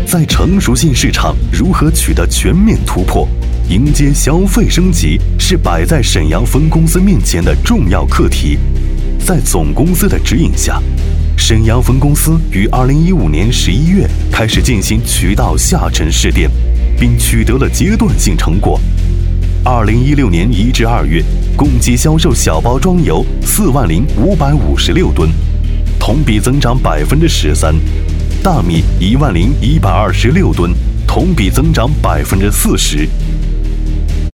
在成熟性市场如何取得全面突破，迎接消费升级是摆在沈阳分公司面前的重要课题。在总公司的指引下，沈阳分公司于2015年11月开始进行渠道下沉试点，并取得了阶段性成果。2016年1至2月，共计销售小包装油40556吨，同比增长13%；大米10126吨，同比增长40%；